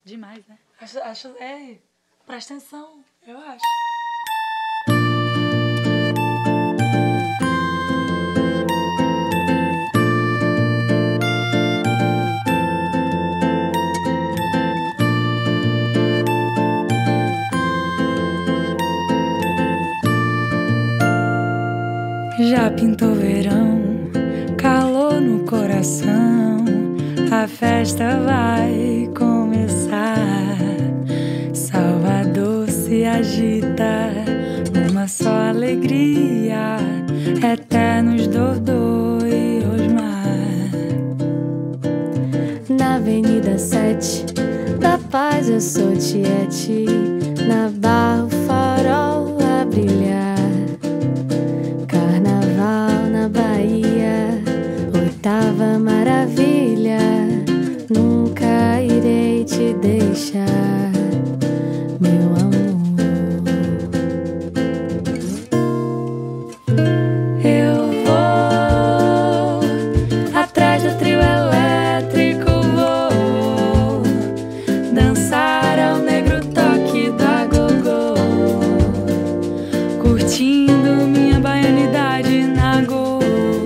Demais, né? Presta atenção, eu acho. Já pintou verão, calor no coração, a festa vai começar. Salvador se agita numa só alegria, eternos Dodô e Osmar. Na Avenida 7 da Paz eu sou Tiete, na Barra o farol a brilhar. Carnaval na Bahia, oitava maravilha, nunca irei te deixar, meu amor. Eu vou atrás do trio elétrico, vou dançar ao negro toque do agogô, curtindo minha baianidade na go.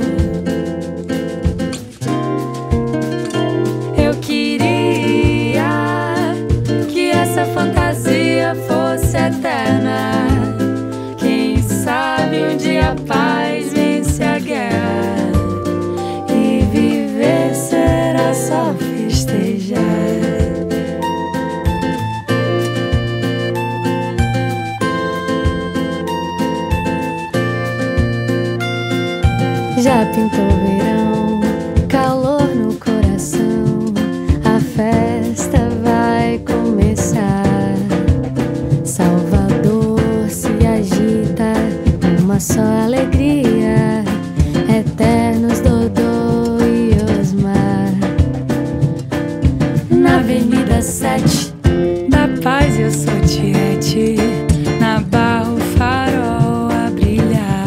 Eu queria que essa fantasia fosse eterna. Quem sabe um dia a paz vence a guerra e viver será só festejar. Já pintou verão, calor no coração, a festa vai começar. Salvador se agita numa só alegria, eternos Dodô e Osmar. Na Avenida 7 da Paz eu sou Tiete, na Barra o farol a brilhar.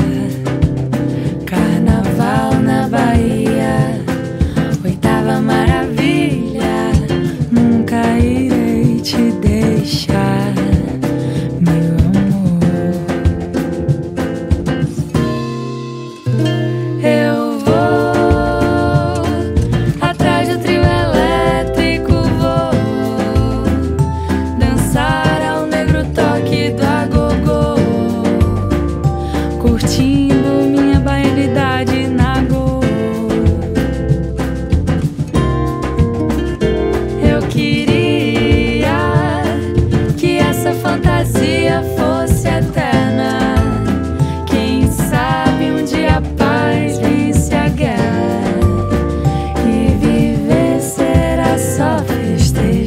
Carnaval na Bahia, oitava maravilha, nunca irei te deixar, meu amor. Eu vou atrás do trio elétrico, vou dançar ao negro toque do agogô, curtindo minha baianidade na go. Eu queria que essa fantasia fosse eterna. Quem sabe um dia a paz vence a guerra e viver será só festejar.